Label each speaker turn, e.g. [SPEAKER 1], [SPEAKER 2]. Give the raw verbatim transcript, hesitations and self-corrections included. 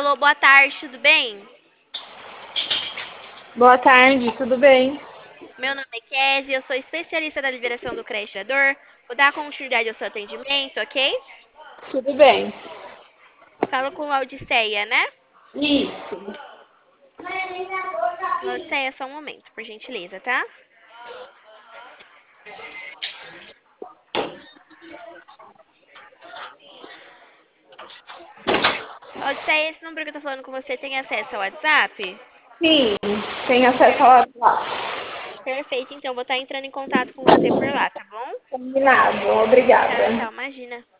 [SPEAKER 1] Alô, boa tarde, tudo bem?
[SPEAKER 2] Boa tarde, tudo bem?
[SPEAKER 1] Meu nome é Kézia, eu sou especialista da liberação do credenciador. Vou dar continuidade ao seu atendimento, ok?
[SPEAKER 2] Tudo bem.
[SPEAKER 1] Falo com a Odisseia, né?
[SPEAKER 2] Isso.
[SPEAKER 1] Odisseia, só um momento, por gentileza, tá? Odisseia, esse número que eu tô falando com você tem acesso ao WhatsApp?
[SPEAKER 2] Sim, tem acesso
[SPEAKER 1] Per-
[SPEAKER 2] ao WhatsApp.
[SPEAKER 1] Perfeito, então vou estar entrando em contato com você por lá, tá bom?
[SPEAKER 2] Combinado,
[SPEAKER 1] Tchau,
[SPEAKER 2] obrigada.
[SPEAKER 1] tchau, imagina.